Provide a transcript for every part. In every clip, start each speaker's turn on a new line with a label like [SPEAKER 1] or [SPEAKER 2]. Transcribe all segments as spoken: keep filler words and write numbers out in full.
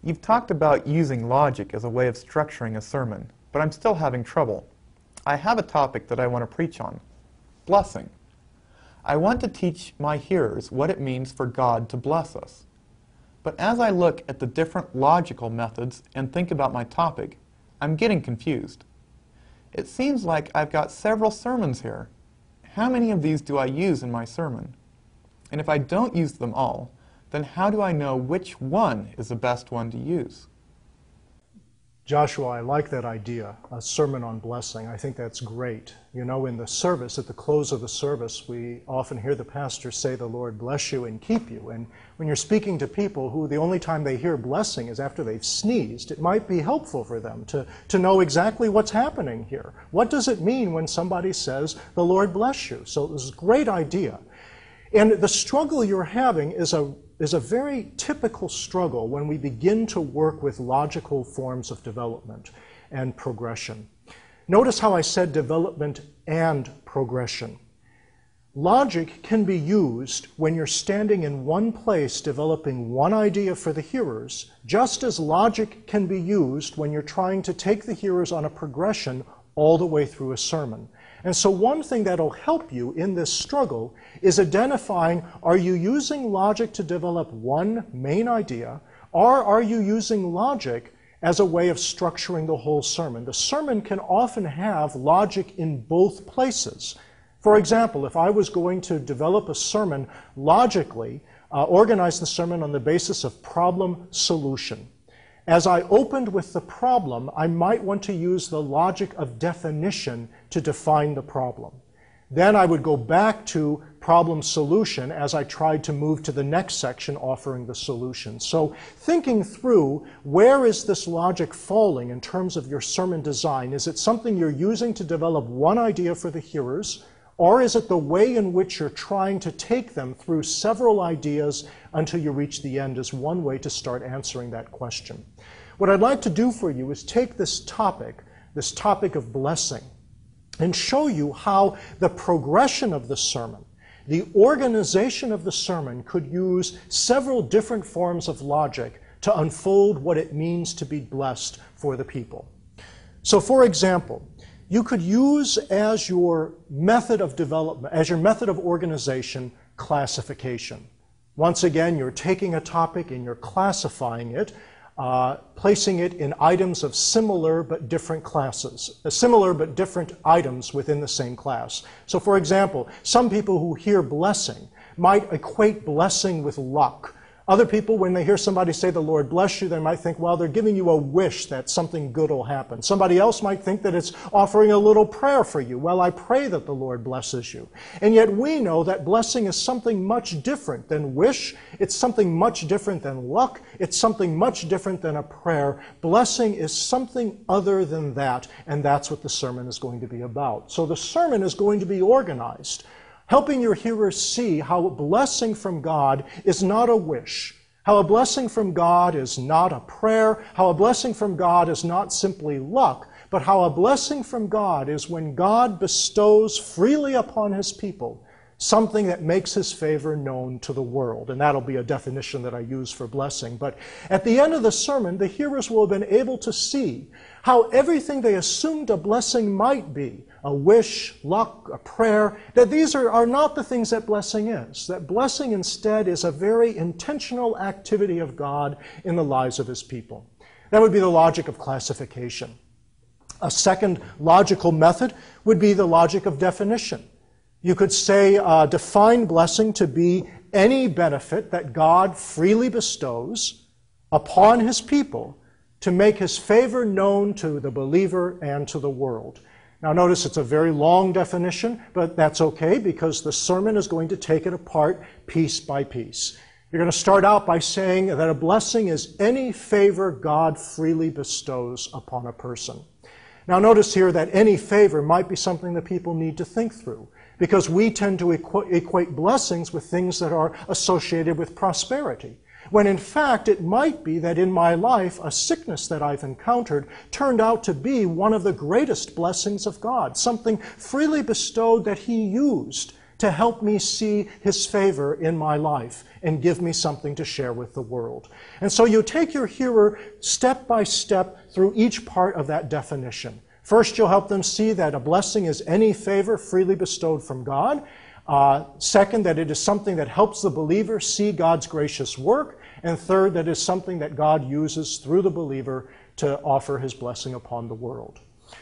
[SPEAKER 1] You've talked about using logic as a way of structuring a sermon, but I'm still having trouble. I have a topic that I want to preach on: blessing. I want to teach my hearers what it means for God to bless us. But as I look at the different logical methods and think about my topic, I'm getting confused. It seems like I've got several sermons here. How many of these do I use in my sermon? And if I don't use them all, then how do I know which one is the best one to use?
[SPEAKER 2] Joshua, I like that idea, a sermon on blessing. I think that's great. You know, in the service, at the close of the service, we often hear the pastor say, "The Lord bless you and keep you." And when you're speaking to people who the only time they hear blessing is after they've sneezed, it might be helpful for them to, to know exactly what's happening here. What does it mean when somebody says, "The Lord bless you"? So this is a great idea. And the struggle you're having is a is a very typical struggle when we begin to work with logical forms of development and progression. Notice how I said development and progression. Logic can be used when you're standing in one place developing one idea for the hearers, just as logic can be used when you're trying to take the hearers on a progression all the way through a sermon. And so one thing that'll help you in this struggle is identifying, are you using logic to develop one main idea, or are you using logic as a way of structuring the whole sermon? The sermon can often have logic in both places. For example, if I was going to develop a sermon logically, uh, organize the sermon on the basis of problem-solution. As I opened with the problem, I might want to use the logic of definition to define the problem. Then I would go back to problem solution as I tried to move to the next section offering the solution. So thinking through, where is this logic falling in terms of your sermon design? Is it something you're using to develop one idea for the hearers? Or is it the way in which you're trying to take them through several ideas until you reach the end is one way to start answering that question. What I'd like to do for you is take this topic, this topic of blessing, and show you how the progression of the sermon, the organization of the sermon, could use several different forms of logic to unfold what it means to be blessed for the people. So for example, you could use as your method of development, as your method of organization, classification. Once again, you're taking a topic and you're classifying it, uh, placing it in items of similar but different classes, uh, similar but different items within the same class. So for example, some people who hear blessing might equate blessing with luck. Other people, when they hear somebody say, "The Lord bless you," they might think, well, they're giving you a wish that something good will happen. Somebody else might think that it's offering a little prayer for you. Well, I pray that the Lord blesses you. And yet we know that blessing is something much different than wish. It's something much different than luck. It's something much different than a prayer. Blessing is something other than that, and that's what the sermon is going to be about. So the sermon is going to be organized, helping your hearers see how a blessing from God is not a wish, how a blessing from God is not a prayer, how a blessing from God is not simply luck, but how a blessing from God is when God bestows freely upon His people something that makes His favor known to the world. And that'll be a definition that I use for blessing. But at the end of the sermon, the hearers will have been able to see how everything they assumed a blessing might be, a wish, luck, a prayer, that these are, are not the things that blessing is. That blessing instead is a very intentional activity of God in the lives of His people. That would be the logic of classification. A second logical method would be the logic of definition. You could say, uh, define blessing to be any benefit that God freely bestows upon His people to make His favor known to the believer and to the world. Now notice it's a very long definition, but that's okay because the sermon is going to take it apart piece by piece. You're going to start out by saying that a blessing is any favor God freely bestows upon a person. Now notice here that any favor might be something that people need to think through, because we tend to equ- equate blessings with things that are associated with prosperity, when in fact it might be that in my life a sickness that I've encountered turned out to be one of the greatest blessings of God, something freely bestowed that He used to help me see His favor in my life and give me something to share with the world. And so you take your hearer step by step through each part of that definition. First, you'll help them see that a blessing is any favor freely bestowed from God. Uh, second, that it is something that helps the believer see God's gracious work. And third, that it is something that God uses through the believer to offer His blessing upon the world.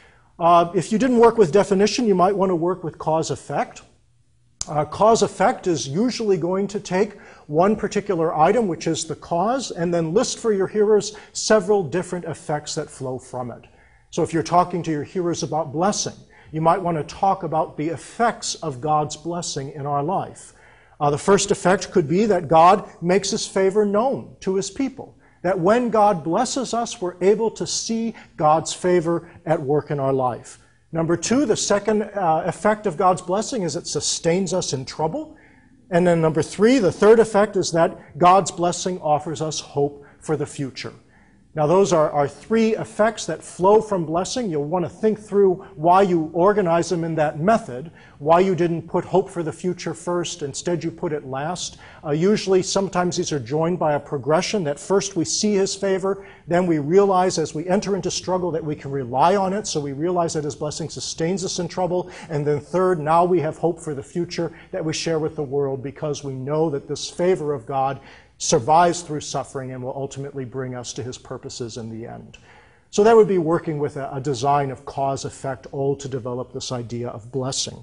[SPEAKER 2] Uh, if you didn't work with definition, you might want to work with cause-effect. Uh, cause-effect is usually going to take one particular item, which is the cause, and then list for your hearers several different effects that flow from it. So if you're talking to your hearers about blessing, you might want to talk about the effects of God's blessing in our life. Uh, the first effect could be that God makes His favor known to His people. That when God blesses us, we're able to see God's favor at work in our life. Number two, the second uh, effect of God's blessing is it sustains us in trouble. And then number three, the third effect is that God's blessing offers us hope for the future. Now those are, are three effects that flow from blessing. You'll want to think through why you organize them in that method, why you didn't put hope for the future first, instead you put it last. Uh, usually, sometimes these are joined by a progression that first we see His favor, then we realize as we enter into struggle that we can rely on it, so we realize that His blessing sustains us in trouble, and then third, now we have hope for the future that we share with the world because we know that this favor of God survives through suffering and will ultimately bring us to His purposes in the end. So that would be working with a, a design of cause-effect, all to develop this idea of blessing.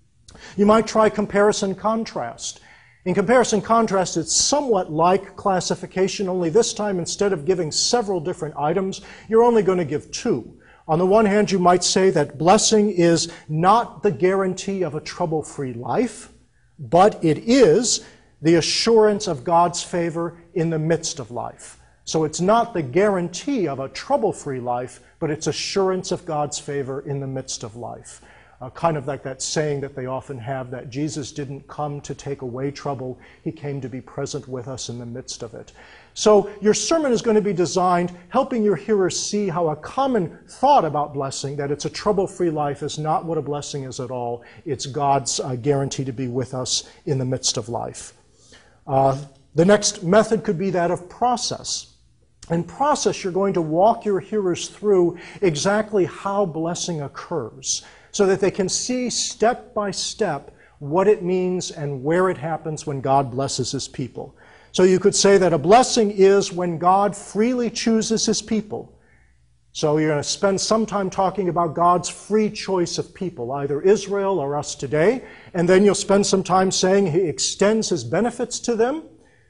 [SPEAKER 2] You might try comparison-contrast. In comparison-contrast, it's somewhat like classification, only this time instead of giving several different items, you're only going to give two. On the one hand, you might say that blessing is not the guarantee of a trouble-free life, but it is the assurance of God's favor in the midst of life. So it's not the guarantee of a trouble-free life, but it's assurance of God's favor in the midst of life. Uh, kind of like that saying that they often have, that Jesus didn't come to take away trouble, He came to be present with us in the midst of it. So your sermon is going to be designed helping your hearers see how a common thought about blessing, that it's a trouble-free life, is not what a blessing is at all. It's God's uh, guarantee to be with us in the midst of life. Uh, the next method could be that of process. In process, you're going to walk your hearers through exactly how blessing occurs so that they can see step by step what it means and where it happens when God blesses His people. So you could say that a blessing is when God freely chooses His people. So you're going to spend some time talking about God's free choice of people, either Israel or us today, and then you'll spend some time saying He extends His benefits to them.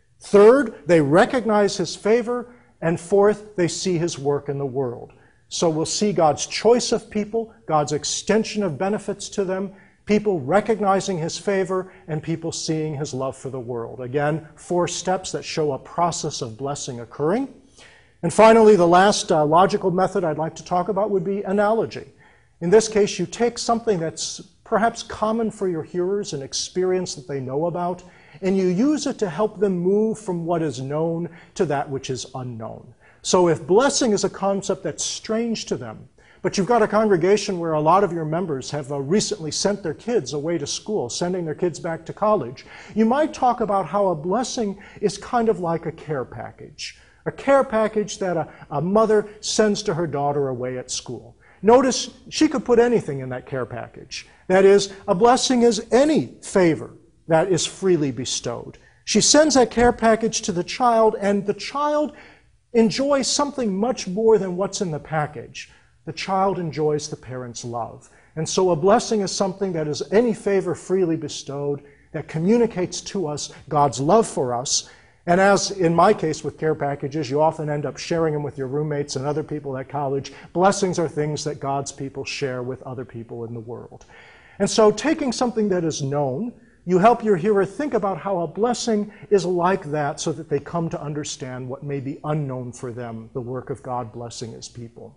[SPEAKER 2] Third, they recognize His favor, and fourth, they see His work in the world. So we'll see God's choice of people, God's extension of benefits to them, people recognizing His favor, and people seeing His love for the world. Again, four steps that show a process of blessing occurring. And finally, the last uh, logical method I'd like to talk about would be analogy. In this case, you take something that's perhaps common for your hearers, an experience that they know about, and you use it to help them move from what is known to that which is unknown. So if blessing is a concept that's strange to them, but you've got a congregation where a lot of your members have uh, recently sent their kids away to school, sending their kids back to college, you might talk about how a blessing is kind of like a care package. A care package that a, a mother sends to her daughter away at school. Notice she could put anything in that care package. That is, a blessing is any favor that is freely bestowed. She sends that care package to the child, and the child enjoys something much more than what's in the package. The child enjoys the parent's love. And so a blessing is something that is any favor freely bestowed, that communicates to us God's love for us. And as in my case with care packages, you often end up sharing them with your roommates and other people at college. Blessings are things that God's people share with other people in the world. And so taking something that is known, you help your hearer think about how a blessing is like that so that they come to understand what may be unknown for them, the work of God blessing His people.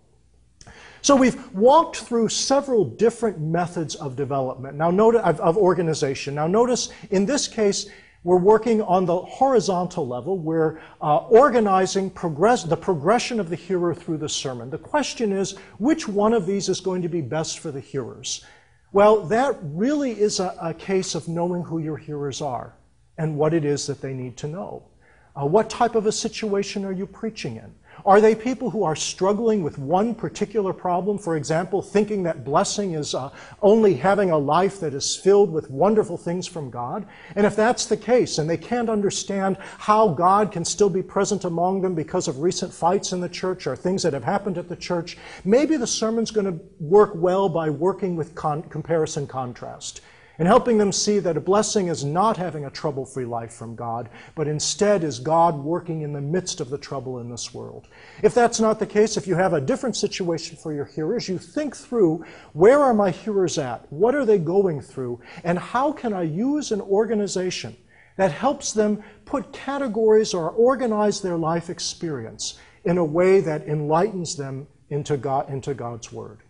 [SPEAKER 2] So we've walked through several different methods of development, now notice, of, of organization. Now notice in this case, we're working on the horizontal level. We're uh, organizing progress, the progression of the hearer through the sermon. The question is, which one of these is going to be best for the hearers? Well, that really is a, a case of knowing who your hearers are and what it is that they need to know. Uh, what type of a situation are you preaching in? Are they people who are struggling with one particular problem? For example, thinking that blessing is uh, only having a life that is filled with wonderful things from God? And if that's the case, and they can't understand how God can still be present among them because of recent fights in the church or things that have happened at the church, maybe the sermon's going to work well by working with con- comparison contrast, and helping them see that a blessing is not having a trouble-free life from God, but instead is God working in the midst of the trouble in this world. If that's not the case, if you have a different situation for your hearers, you think through, where are my hearers at? What are they going through? And how can I use an organization that helps them put categories or organize their life experience in a way that enlightens them into God, into God's Word?